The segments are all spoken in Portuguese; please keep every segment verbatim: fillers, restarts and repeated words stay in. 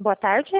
Boa tarde.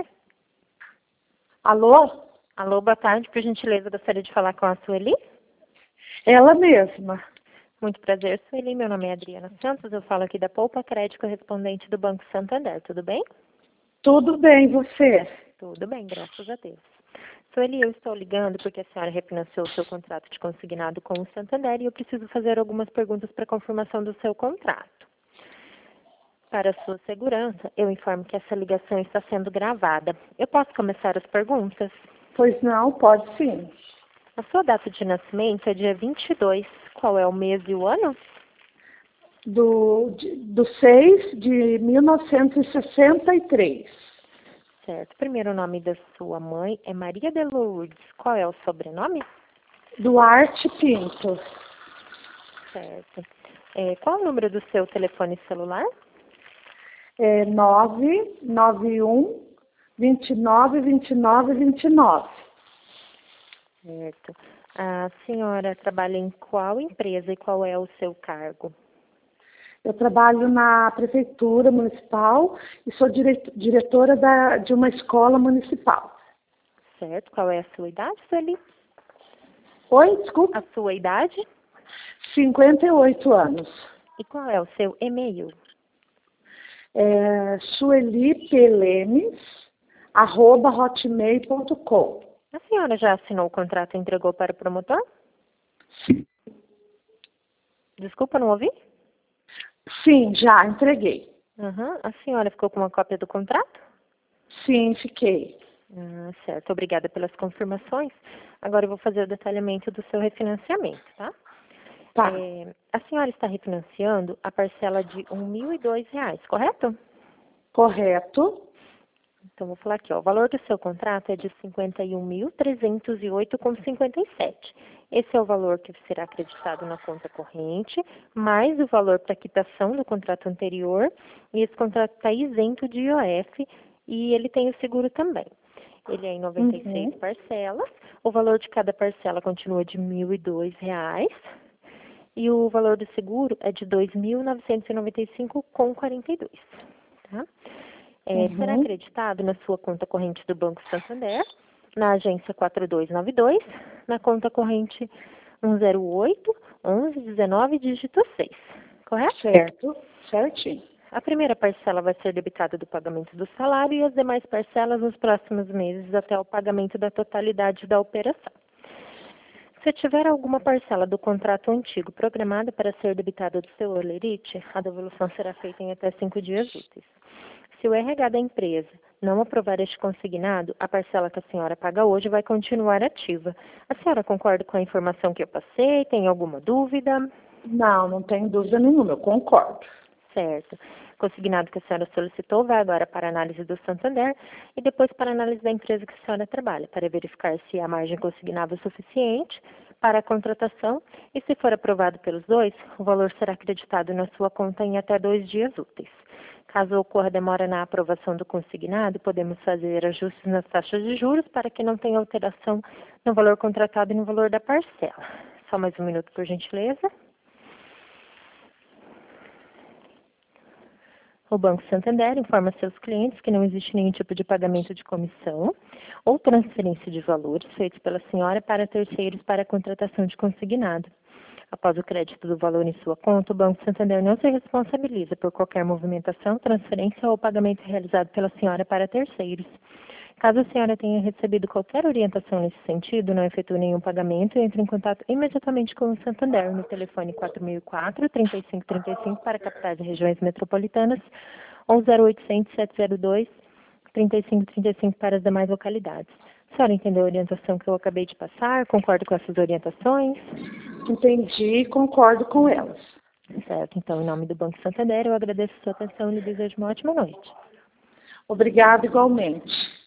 Alô? Alô, boa tarde. Por gentileza, gostaria de falar com a Sueli. Ela mesma. Muito prazer, Sueli. Meu nome é Adriana Santos. Eu falo aqui da Poupa Crédito, correspondente do Banco Santander. Tudo bem? Tudo bem, você? Tudo bem, graças a Deus. Sueli, eu estou ligando porque a senhora refinanciou o seu contrato de consignado com o Santander e eu preciso fazer algumas perguntas para confirmação do seu contrato. Para sua segurança, eu informo que essa ligação está sendo gravada. Eu posso começar as perguntas? Pois não, pode sim. A sua data de nascimento é dia vinte e dois. Qual é o mês e o ano? Do, de- do seis de mil novecentos e sessenta e três. Certo. O primeiro nome da sua mãe é Maria de Lourdes. Qual é o sobrenome? Duarte Pinto. Certo. É, qual é o número do seu telefone celular? É nove nove um, vinte e nove, vinte e nove, vinte e nove. Certo. A senhora trabalha em qual empresa e qual é o seu cargo? Eu trabalho na Prefeitura Municipal e sou dire- diretora da, de uma escola municipal. Certo. Qual é a sua idade, Sueli? Oi, desculpa. A sua idade? cinquenta e oito anos. E qual é o seu e-mail? É Sueli Pelemes, arroba hotmail ponto com. A senhora já assinou o contrato e entregou para o promotor? Desculpa, não ouvi? Sim, já entreguei. Uhum. A senhora ficou com uma cópia do contrato? Sim, fiquei. Ah, certo. Obrigada pelas confirmações. Agora eu vou fazer o detalhamento do seu refinanciamento, tá? Tá, É, a senhora está refinanciando a parcela de um mil e dois reais, correto? correto. Então, vou falar aqui, ó. O valor do seu contrato é de cinquenta e um mil trezentos e oito vírgula cinquenta e sete. Esse é o valor que será acreditado na conta corrente, mais o valor para quitação do contrato anterior. E esse contrato está isento de I O F e ele tem o seguro também. Ele é em noventa e seis Uhum. parcelas. O valor de cada parcela continua de mil e dois reais. E o valor do seguro é de dois mil novecentos e noventa e cinco reais e quarenta e dois centavos. Tá? É, será Uhum. acreditado na sua conta corrente do Banco Santander, na agência quatro dois nove dois, na conta corrente um zero oito, onze, dezenove, dígito seis. Correto? Certo, certinho. A primeira parcela vai ser debitada do pagamento do salário e as demais parcelas nos próximos meses até o pagamento da totalidade da operação. Se tiver alguma parcela do contrato antigo programada para ser debitada do seu holerite, a devolução será feita em até cinco dias úteis. Se o R H da empresa não aprovar este consignado, a parcela que a senhora paga hoje vai continuar ativa. A senhora concorda com a informação que eu passei? Tem alguma dúvida? Não, não tenho dúvida nenhuma, eu concordo. Certo. Consignado que a senhora solicitou vai agora para a análise do Santander e depois para a análise da empresa que a senhora trabalha, para verificar se a margem consignável é suficiente para a contratação e, se for aprovado pelos dois, o valor será acreditado na sua conta em até dois dias úteis. Caso ocorra demora na aprovação do consignado, podemos fazer ajustes nas taxas de juros para que não tenha alteração no valor contratado e no valor da parcela. Só mais um minuto, por gentileza. O Banco Santander informa seus clientes que não existe nenhum tipo de pagamento de comissão ou transferência de valores feitos pela senhora para terceiros para a contratação de consignado. Após o crédito do valor em sua conta, o Banco Santander não se responsabiliza por qualquer movimentação, transferência ou pagamento realizado pela senhora para terceiros. Caso a senhora tenha recebido qualquer orientação nesse sentido, não efetue nenhum pagamento e entre em contato imediatamente com o Santander no telefone quatro mil e quatro, trinta e cinco trinta e cinco para capitais e regiões metropolitanas ou zero oitocentos, sete zero dois, trinta e cinco trinta e cinco para as demais localidades. A senhora entendeu a orientação que eu acabei de passar? Concorda com essas orientações? Entendi e concordo com elas. Certo. Então, em nome do Banco Santander, eu agradeço a sua atenção e lhe desejo uma ótima noite. Obrigada igualmente.